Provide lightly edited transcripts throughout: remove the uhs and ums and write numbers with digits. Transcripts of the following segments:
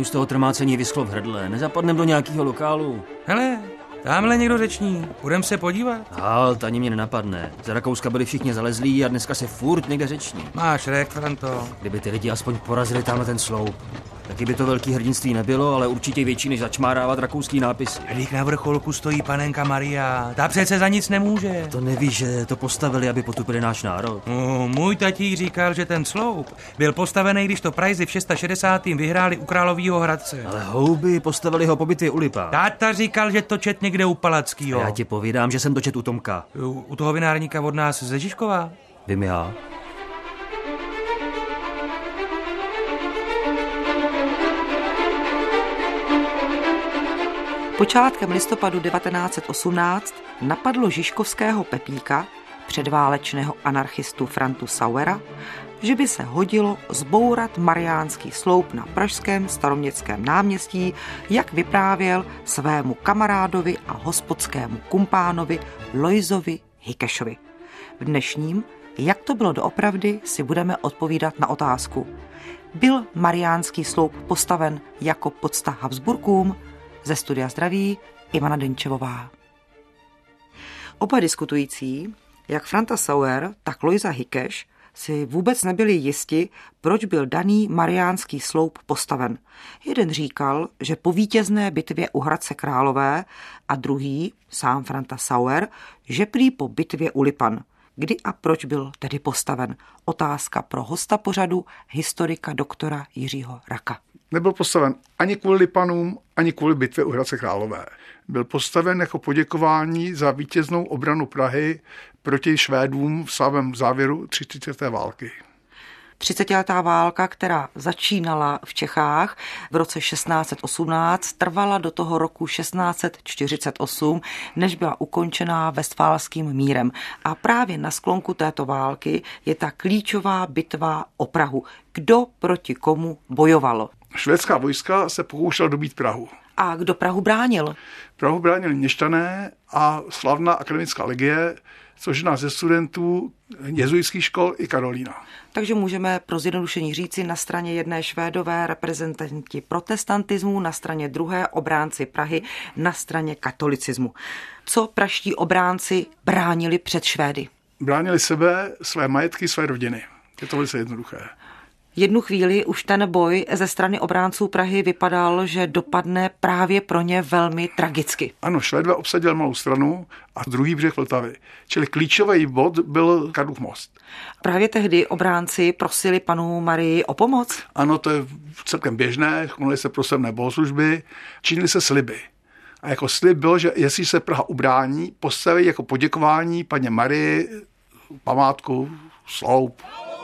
z toho trmácení vyschlo v hrdle. Nezapadnem do nějakého lokálu. Hele, tamhle někdo řeční. Budem se podívat. Halt, ani mě nenapadne. Za Rakouska byli všichni zalezlí a dneska se furt někde řeční. Máš rek, Franto. Kdyby ty lidi aspoň porazili tamhle ten sloup. Taky by to velký hrdinství nebylo, ale určitě větší než začmárávat rakouský nápisy. Když na vrcholku stojí panenka Maria, ta přece za nic nemůže. To nevíš, že to postavili, aby potupili náš národ? Můj tatík říkal, že ten sloup byl postavený, když to Prajzi v 660. vyhráli u Královýho Hradce. Ale houby, postavili ho po bitvě u Lipa. Táta říkal, že to čet někde u Palackýho. Já ti povídám, že jsem to čet u Tomka. U toho vinárníka od nás ze Žižkova? Vím já. Počátkem listopadu 1918 napadlo žižkovského Pepíka, předválečného anarchistu Frantu Sauera, že by se hodilo zbourat mariánský sloup na pražském Staroměstském náměstí, jak vyprávěl svému kamarádovi a hospodskému kumpánovi Lojzovi Hikešovi. V dnešním Jak to bylo doopravdy, si budeme odpovídat na otázku. Byl mariánský sloup postaven jako pocta Habsburkům? Ze studia zdraví Ivana Denčevová. Oba diskutující, jak Franta Sauer, tak Lojza Hikeš, si vůbec nebyli jisti, proč byl daný mariánský sloup postaven. Jeden říkal, že po vítězné bitvě u Hradce Králové a druhý, sám Franta Sauer, že prý po bitvě u Lipan. Kdy a proč byl tedy postaven? Otázka pro hosta pořadu, historika doktora Jiřího Raka. Nebyl postaven ani kvůli Lipanům, ani kvůli bitvě u Hradce Králové. Byl postaven jako poděkování za vítěznou obranu Prahy proti Švédům v samém závěru 30. války. 30letá válka, která začínala v Čechách v roce 1618, trvala do toho roku 1648, než byla ukončená Vestfálským mírem. A právě na sklonku této války je ta klíčová bitva o Prahu. Kdo proti komu bojoval? Švédská vojska se pokoušela dobít Prahu. A kdo Prahu bránil? Prahu bránili měšťané a slavná akademická legie, což nás ze studentů jezuitských škol i Karolína. Takže můžeme pro zjednodušení říci, na straně jedné Švédové reprezentanti protestantismu, na straně druhé obránci Prahy, na straně katolicismu. Co praští obránci bránili před Švédy? Bránili sebe, své majetky, své rodiny. Je to velice jednoduché. Jednu chvíli už ten boj ze strany obránců Prahy vypadal, že dopadne právě pro ně velmi tragicky. Ano, Švédové obsadili Malou Stranu a druhý břeh Vltavy. Čili klíčový bod byl Karlův most. Právě tehdy obránci prosili panu Marii o pomoc? Ano, to je celkem běžné, modlili se pro slavné bohoslužby, činili se sliby. A jako slib byl, že jestli se Praha ubrání, postaví jako poděkování paně Marii památku, sloup.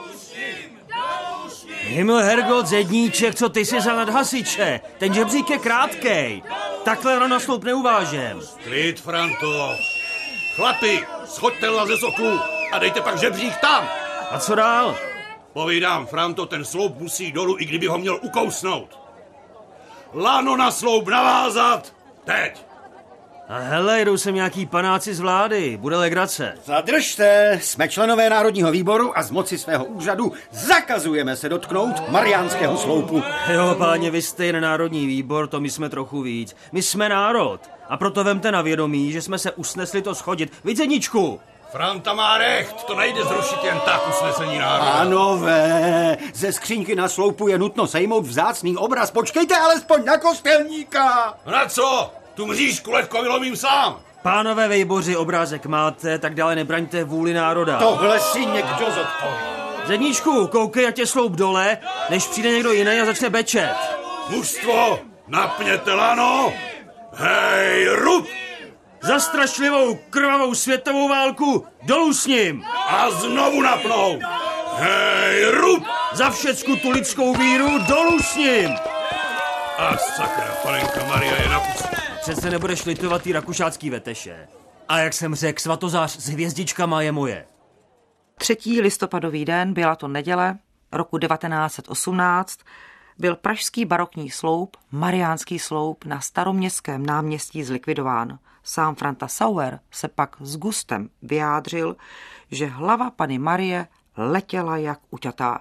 Himmel Herrgott, zedníček, co ty jsi za nadhasiče? Ten žebřík je krátkej. Takhle rano sloup neuvážem. Klid, Franto. Chlapi, schoďte ze soklu a dejte pak žebřík tam. A co dál? Povídám, Franto, ten sloup musí dolů, i kdyby ho měl ukousnout. Lano na sloup navázat. Teď. A hele, jdou sem nějaký panáci z vlády. Bude legrace. Zadržte, jsme členové Národního výboru a z moci svého úřadu zakazujeme se dotknout mariánského sloupu. Jo, páně, vy jste jen Národní výbor, to my jsme trochu víc. My jsme národ. A proto vemte na vědomí, že jsme se usnesli to schodit. Vidzeničku! Franta má recht, to nejde zrušit jen tak usnesení národa. Pánové, ze skříňky na sloupu je nutno sejmout vzácný obraz. Počkejte alespoň na kostelníka. Na co? Tu mřížku lehko vylomím sám. Pánové vejboři, obrázek máte, tak dále nebraňte vůli národa. Tohle si někdo zodpoví. Zedníčku, koukej, ať je sloup dole, než přijde někdo jiný a začne bečet. Mužstvo, napněte lano. Hej, rub! Za strašlivou krvavou světovou válku dolů s ním! A znovu napnout! Hej, rub! Za všecku tu lidskou víru dolů s ním! A sakra, panenka Maria je na pusu. Přece nebudeš litovat tý rakušácký veteše. A jak jsem řekl, svatozář s hvězdičkama je moje. 3. listopadový den, byla to neděle, roku 1918, byl pražský barokní sloup, mariánský sloup na Staroměstském náměstí zlikvidován. Sám Franta Sauer se pak s gustem vyjádřil, že hlava Panny Marie letěla jak uťatá.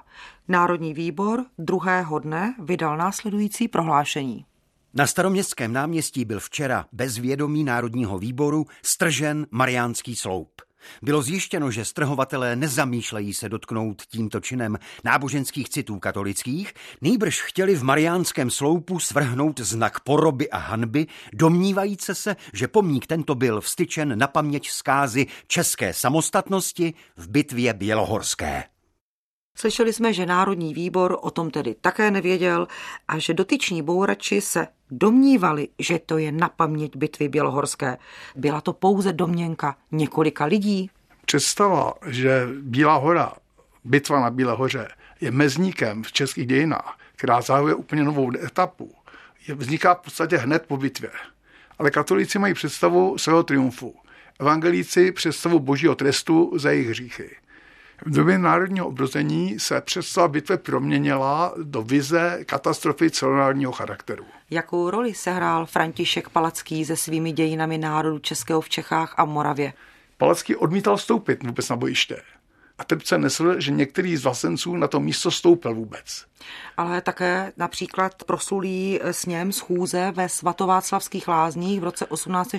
Národní výbor druhého dne vydal následující prohlášení. Na Staroměstském náměstí byl včera bez vědomí Národního výboru stržen Mariánský sloup. Bylo zjištěno, že strhovatelé nezamýšlejí se dotknout tímto činem náboženských citů katolických, nýbrž chtěli v Mariánském sloupu svrhnout znak poroby a hanby, domnívajíce se, že pomník tento byl vstyčen na paměť zkázy české samostatnosti v bitvě bělohorské. Slyšeli jsme, že Národní výbor o tom tedy také nevěděl a že dotyční bourači se domnívali, že to je na paměť bitvy bělohorské. Byla to pouze domněnka několika lidí. Představa, že Bílá hora, bitva na Bílé hoře, je mezníkem v českých dějinách, která zahajuje úplně novou etapu, vzniká v podstatě hned po bitvě. Ale katolíci mají představu svého triumfu. Evangelíci představu božího trestu za jejich hříchy. V době národního obrození se představa bitvy proměnila do vize katastrofy celonárodního charakteru. Jakou roli sehrál František Palacký se svými dějinami národu českého v Čechách a Moravě? Palacký odmítal vstoupit vůbec na bojiště. A trpce nesl, že některý z vlastenců na to místo stoupil vůbec. Ale také například proslulý sněm schůze ve Svatováclavských lázních v roce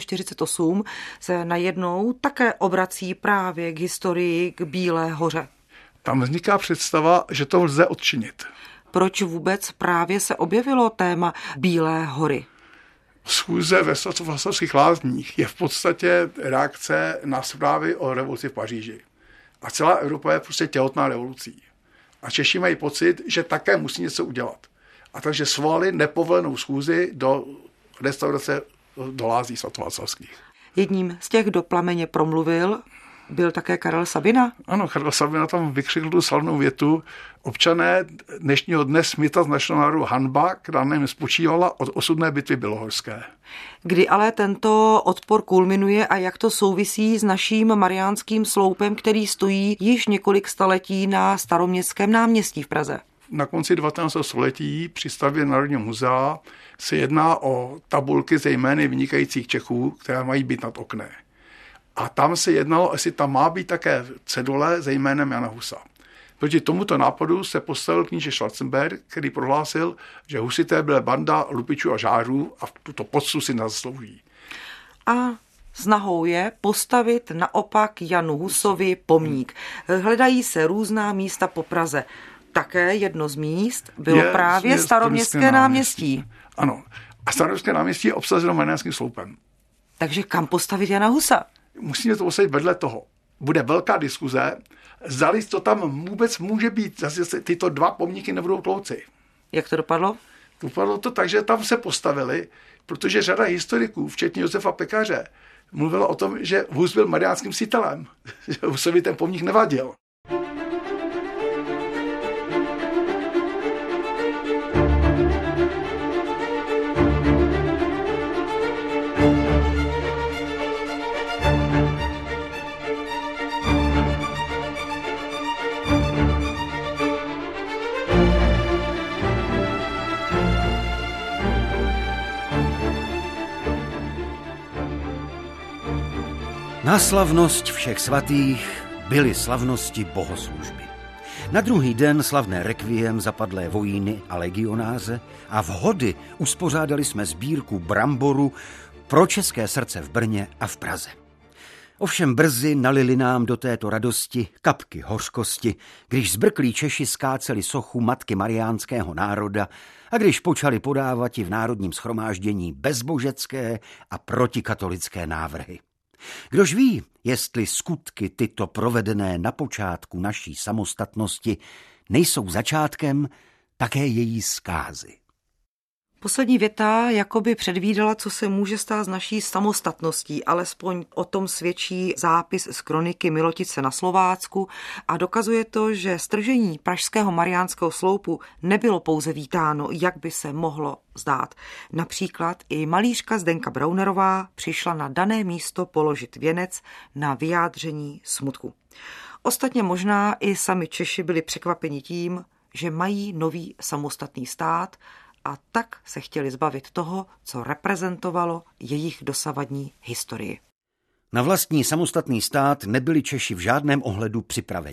1848 se najednou také obrací právě k historii, k Bílé hoře. Tam vzniká představa, že to lze odčinit. Proč vůbec právě se objevilo téma Bílé hory? Schůze ve Svatováclavských lázních je v podstatě reakce na zprávy o revoluci v Paříži. A celá Evropa je prostě těhotná revolucí. A Češi mají pocit, že také musí něco udělat. A takže svolali nepovolenou schůzi do restaurace do lázní svatováclavských. Jedním z těch, kdo plameně promluvil, byl také Karel Sabina. Ano, Karel Sabina tam vykřikl tu slavnou větu: občané dnešního dne smita z našeho národu hanba, která nevím spočívala od osudné bitvy bělohorské. Kdy ale tento odpor kulminuje a jak to souvisí s naším Mariánským sloupem, který stojí již několik staletí na Staroměstském náměstí v Praze? Na konci 19. století při stavbě Národního muzea se jedná o tabulky ze jmény vynikajících Čechů, které mají být nad okny. A tam se jednalo, jestli tam má být také cedule se jménem Jana Husa. Proti tomuto nápadu se postavil kníže Schwarzenberg, který prohlásil, že husité byla banda lupičů a žářů a tuto poctu si nezaslouží. A snahou je postavit naopak Janu Husovi pomník. Hledají se různá místa po Praze. Také jedno z míst bylo právě Staroměstské náměstí. Ano. A Staroměstské náměstí je obsazeno Mariánským sloupem. Takže kam postavit Jana Husa? Musíme to postavit vedle toho. Bude velká diskuze, zdali to tam vůbec může být. Zase tyto dva pomníky nebudou klouci. Jak to dopadlo? Dopadlo to tak, že tam se postavili, protože řada historiků, včetně Josefa Pekaře, mluvila o tom, že Hus byl mariánským sýtelem. Že Husovi ten pomník nevadil. Na slavnosť všech svatých byly slavnosti bohoslužby. Na druhý den slavné rekviem zapadlé vojíny a legionáře a v hody uspořádali jsme sbírku bramboru pro České srdce v Brně a v Praze. Ovšem brzy nalili nám do této radosti kapky hořkosti, když zbrklí Češi skáceli sochu Matky Mariánského národa a když počali podávat i v Národním shromáždění bezbožecké a protikatolické návrhy. Kdož ví, jestli skutky tyto provedené na počátku naší samostatnosti nejsou začátkem také její zkázy. Poslední věta jakoby předvídala, co se může stát s naší samostatností, alespoň o tom svědčí zápis z kroniky Milotice na Slovácku a dokazuje to, že stržení pražského Mariánského sloupu nebylo pouze vítáno, jak by se mohlo zdát. Například i malířka Zdenka Braunerová přišla na dané místo položit věnec na vyjádření smutku. Ostatně možná i sami Češi byli překvapeni tím, že mají nový samostatný stát, a tak se chtěli zbavit toho, co reprezentovalo jejich dosavadní historii. Na vlastní samostatný stát nebyli Češi v žádném ohledu připraveni.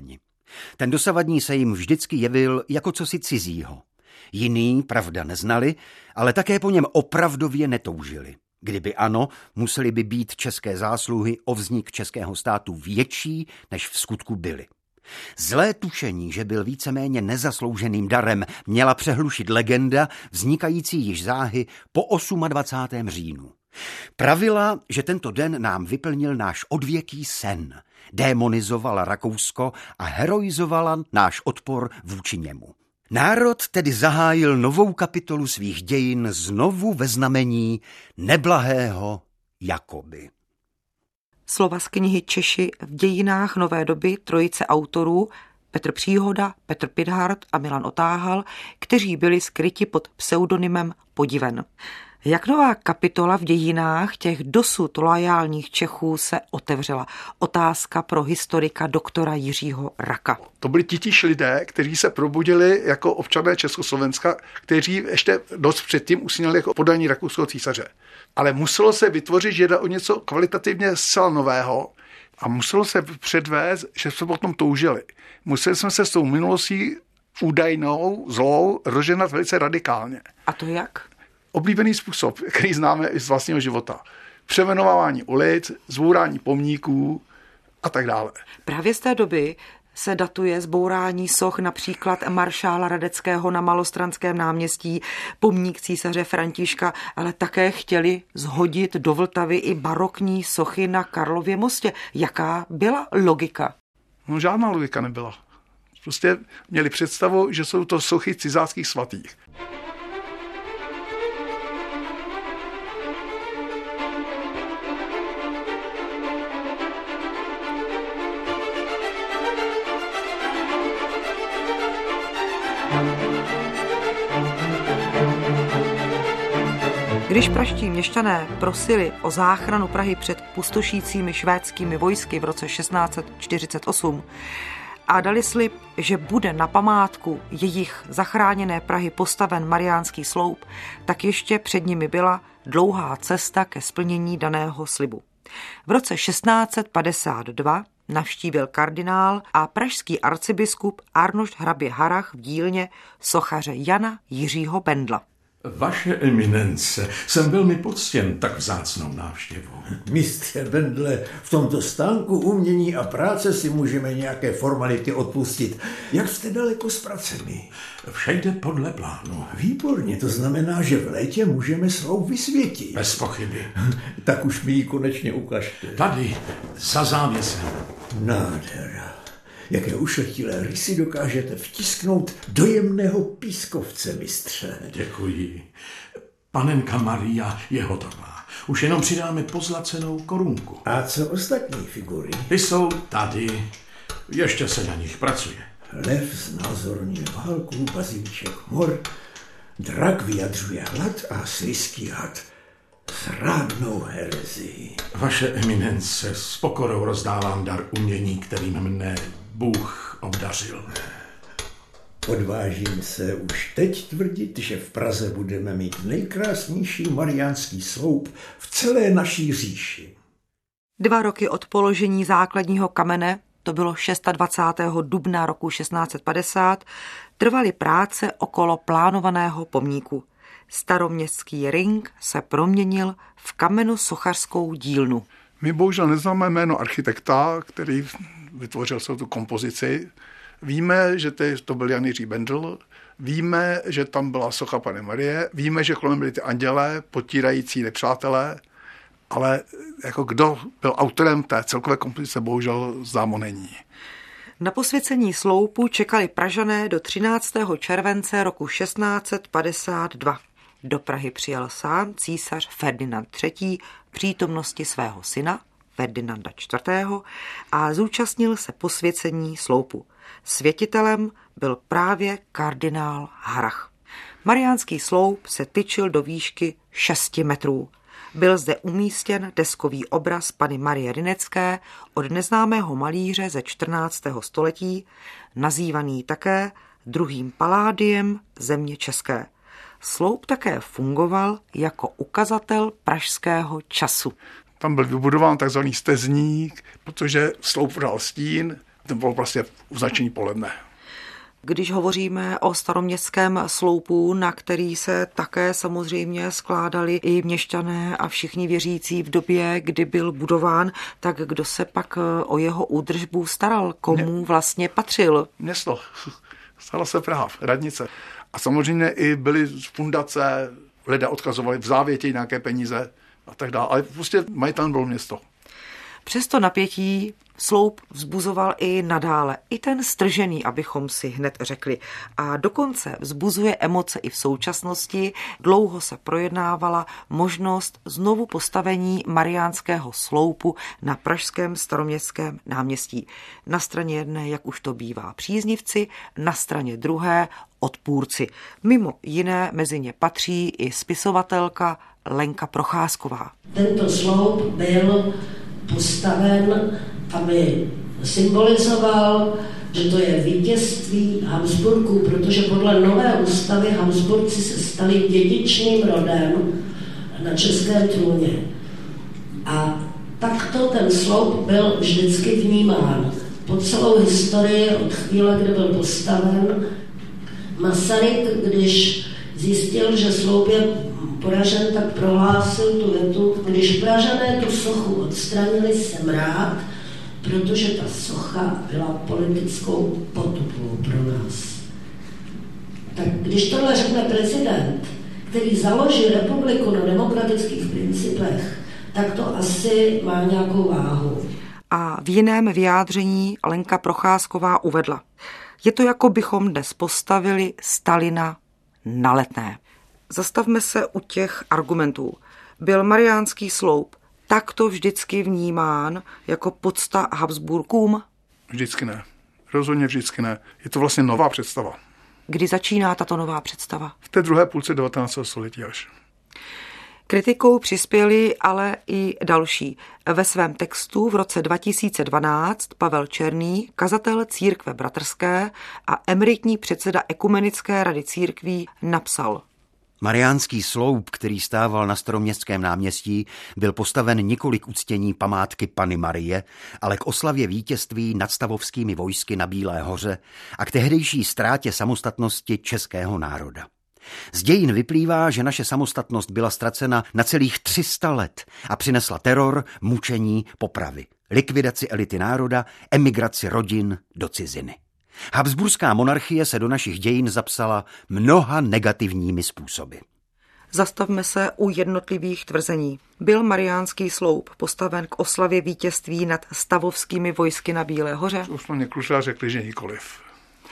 Ten dosavadní se jim vždycky jevil jako cosi cizího. Jiný, pravda, neznali, ale také po něm opravdově netoužili. Kdyby ano, museli by být české zásluhy o vznik českého státu větší, než v skutku byly. Zlé tušení, že byl víceméně nezaslouženým darem, měla přehlušit legenda vznikající již záhy po 28. říjnu. Pravila, že tento den nám vyplnil náš odvěký sen, démonizovala Rakousko a heroizovala náš odpor vůči němu. Národ tedy zahájil novou kapitolu svých dějin znovu ve znamení neblahého jakoby. Slova z knihy Češi v dějinách nové doby trojice autorů Petr Příhoda, Petr Pithart a Milan Otáhal, kteří byli skryti pod pseudonymem Podiven. Jak nová kapitola v dějinách těch dosud loajálních Čechů se otevřela? Otázka pro historika doktora Jiřího Raka. To byli titíž lidé, kteří se probudili jako občané Československa, kteří ještě dost předtím usínali jako poddaní rakouského císaře. Ale muselo se vytvořit, že jde o něco kvalitativně zcela nového a muselo se předvést, že jsme potom toužili. Museli jsme se s tou minulostí údajnou, zlou, rozženat velice radikálně. A to jak? Oblíbený způsob, který známe i z vlastního života. Přeměnování ulic, zbourání pomníků a tak dále. Právě z té doby se datuje zbourání soch například maršála Radeckého na Malostranském náměstí, pomník císaře Františka, ale také chtěli zhodit do Vltavy i barokní sochy na Karlově mostě. Jaká byla logika? No, žádná logika nebyla. Prostě měli představu, že jsou to sochy cizáckých svatých. Když pražští měšťané prosili o záchranu Prahy před pustošícími švédskými vojsky v roce 1648 a dali slib, že bude na památku jejich zachráněné Prahy postaven Mariánský sloup, tak ještě před nimi byla dlouhá cesta ke splnění daného slibu. V roce 1652 navštívil kardinál a pražský arcibiskup Arnošt hrabě Harrach v dílně sochaře Jana Jiřího Bendla. Vaše eminence, jsem velmi poctěn tak vzácnou návštěvou. Mistře Bendle, v tomto stánku umění a práce si můžeme nějaké formality odpustit. Jak jste daleko s pracemi? Vše jde podle plánu. Výborně, to znamená, že v létě můžeme sloup vysvětit. Bez pochyby. Tak už mi ji konečně ukažte. Tady, za závěsem. Nádhera. Jaké ušlechtilé rysy dokážete vtisknout do jemného pískovce, mistře. Děkuji. Panenka Maria je hotová. Už jenom přidáme pozlacenou korunku. A co ostatní figury? Ty jsou tady. Ještě se na nich pracuje. Lev znázorňuje válku, bazíček mor, drak vyjadřuje hlad a slizký had zrádnou herezii. Vaše eminence, s pokorou rozdávám dar umění, kterým mne Bůh obdařil. Odvážím se už teď tvrdit, že v Praze budeme mít nejkrásnější mariánský sloup v celé naší říši. 2 roky od položení základního kamene, to bylo 26. dubna roku 1650, trvaly práce okolo plánovaného pomníku. Staroměstský ring se proměnil v kamenosochařskou dílnu. My bohužel neznáme jméno architekta, který vytvořil tu kompozici. Víme, že to byl Jan Jiří Bendl, víme, že tam byla socha Panny Marie, víme, že kolem byly ty andělé, potírající nepřátelé, ale jako kdo byl autorem té celkové kompozice, bohužel známo není. Na posvěcení sloupu čekali Pražané do 13. července roku 1652. Do Prahy přijel sám císař Ferdinand III. Přítomnosti svého syna Ferdinanda IV. A zúčastnil se posvěcení sloupu. Světitelem byl právě kardinál Harrach. Mariánský sloup se tyčil do výšky 6 metrů. Byl zde umístěn deskový obraz Panny Marie Rynecké od neznámého malíře ze 14. století, nazývaný také druhým Palládiem země české. Sloup také fungoval jako ukazatel pražského času. Tam byl vybudován takzvaný stezník, protože sloup dal stín To bylo vlastně označení Poledne. Když hovoříme o staroměstském sloupu, na který se také samozřejmě skládali i měšťané a všichni věřící v době, kdy byl budován, tak kdo se pak o jeho údržbu staral? Komu vlastně patřil? Město. Stala se Praha, radnice. A samozřejmě i byly fundace, lidé odkazovali v závěti nějaké peníze a tak dále. Ale prostě majitelem bylo město. Přesto napětí sloup vzbuzoval i nadále. I ten stržený, abychom si hned řekli. A dokonce vzbuzuje emoce i v současnosti. Dlouho se projednávala možnost znovu postavení Mariánského sloupu na pražském Staroměstském náměstí. Na straně jedné, jak už to bývá, příznivci, na straně druhé odpůrci. Mimo jiné mezi ně patří i spisovatelka Lenka Procházková. Tento sloup byl postaven, aby symbolizoval, že to je vítězství Habsburků, protože podle nové ústavy Habsburci se stali dědičným rodem na českém trůně. A takto ten sloup byl vždycky vnímán. Po celou historii od chvíle, kdy byl postaven, Masaryk, když zjistil, že sloup je poražen, tak prohlásil tu větu: když Pražané tu sochu odstranili, jsem rád, protože ta socha byla politickou potupou pro nás. Tak když tohle řekne prezident, který založí republiku na demokratických principech, tak to asi má nějakou váhu. A v jiném vyjádření Lenka Procházková uvedla: je to, jako bychom dnes postavili Stalina na Letné. Zastavme se u těch argumentů. Byl Mariánský sloup takto vždycky vnímán jako podsta Habsburkům? Vždycky ne. Rozhodně vždycky ne. Je to vlastně nová představa. Kdy začíná tato nová představa? V té druhé půlce 19. století až. Kritikou přispěli ale i další. Ve svém textu v roce 2012 Pavel Černý, kazatel církve bratrské a emeritní předseda Ekumenické rady církví, napsal: Mariánský sloup, který stával na Staroměstském náměstí, byl postaven nikoli k uctění památky Panny Marie, ale k oslavě vítězství nad stavovskými vojsky na Bílé hoře a k tehdejší ztrátě samostatnosti českého národa. Z dějin vyplývá, že naše samostatnost byla ztracena na celých 300 let a přinesla teror, mučení, popravy, likvidaci elity národa, emigraci rodin do ciziny. Habsburská monarchie se do našich dějin zapsala mnoha negativními způsoby. Zastavme se u jednotlivých tvrzení. Byl Mariánský sloup postaven k oslavě vítězství nad stavovskými vojsky na Bílé hoře? Usměně Klušá řekli, že nikoliv.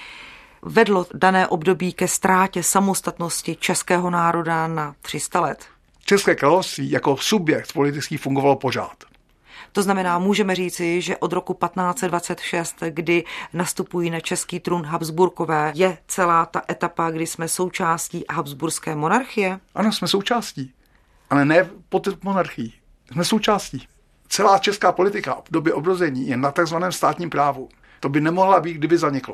Vedlo dané období ke ztrátě samostatnosti českého národa na 300 let? České království jako subjekt politický fungovalo pořád. To znamená, můžeme říci, že od roku 1526, kdy nastupují na český trůn Habsburkové, je celá ta etapa, kdy jsme součástí habsburské monarchie? Ano, jsme součástí, ale ne pod monarchií. Jsme součástí. Celá česká politika v době obrození je na takzvaném státním právu. To by nemohla být, kdyby zaniklo.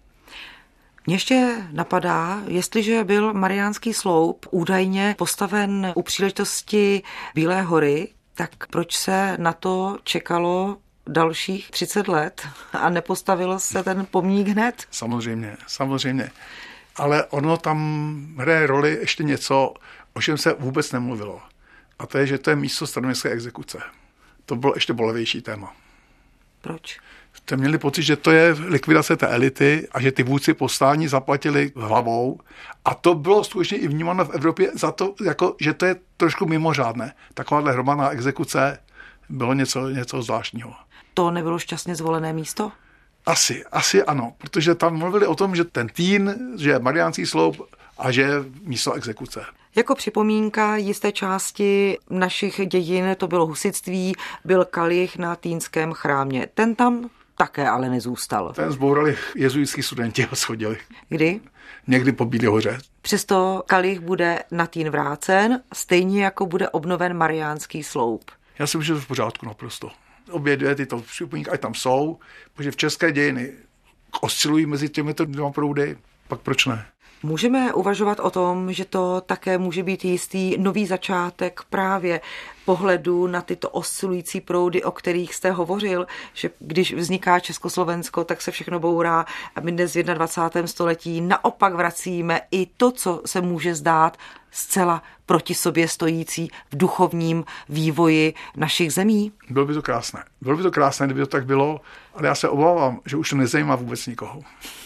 Mě ještě napadá, jestliže byl Mariánský sloup údajně postaven u příležitosti Bílé hory, tak proč se na to čekalo dalších 30 let a nepostavilo se ten pomník hned? Samozřejmě. Ale ono tam hraje roli ještě něco, o čem se vůbec nemluvilo. A to je, že to je místo staroměstské exekuce. To bylo ještě bolavější téma. Proč? Jste měli pocit, že to je likvidace té elity a že ty vůdci povstání zaplatili hlavou. A to bylo skutečně i vnímáno v Evropě za to, jako, že to je trošku mimořádné. Takováhle hromadná exekuce bylo něco zvláštního. To nebylo šťastně zvolené místo? Asi ano, protože tam mluvili o tom, že ten Týn, že je Mariánský sloup a že je místo exekuce. Jako připomínka jisté části našich dějin to bylo husitství, byl kalich na Týnském chrámě. Ten tam také ale nezůstal. Ten zbourali jezuitský studenti a shodili. Kdy? Někdy po Bílé hoře. Přesto kalich bude na Týn vrácen, stejně jako bude obnoven Mariánský sloup. Já si myslím, že to v pořádku naprosto. Obě dvě tyto připomínky, ať tam jsou, protože v české dějiny oscilují mezi těmito dvěma proudy, pak proč ne? Můžeme uvažovat o tom, že to také může být jistý nový začátek právě pohledu na tyto oscilující proudy, o kterých jste hovořil, že když vzniká Československo, tak se všechno bourá a my dnes v 21. století naopak vracíme i to, co se může zdát zcela proti sobě stojící v duchovním vývoji našich zemí? Bylo by to krásné. Bylo by to krásné, kdyby to tak bylo, ale já se obávám, že už to nezajímá vůbec nikoho.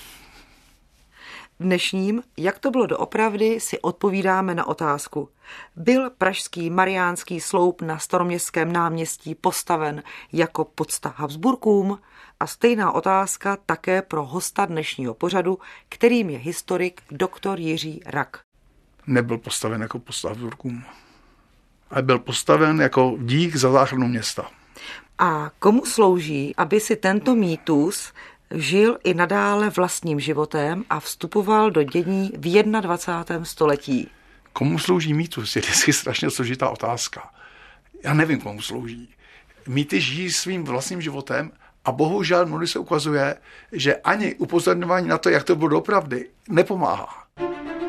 Dnešním, jak to bylo doopravdy, si odpovídáme na otázku. Byl pražský Mariánský sloup na Staroměstském náměstí postaven jako pocta Habsburkům? A stejná otázka také pro hosta dnešního pořadu, kterým je historik dr. Jiří Rak. Nebyl postaven jako pocta Habsburkům, ale byl postaven jako dík za záchranu města. A komu slouží, aby si tento mýtus žil i nadále vlastním životem a vstupoval do dění v 21. století? Komu slouží mýtus? Je vždycky strašně složitá otázka. Já nevím, komu slouží. Mýty žijí svým vlastním životem a bohužel mnohdy se ukazuje, že ani upozorňování na to, jak to bylo doopravdy, nepomáhá.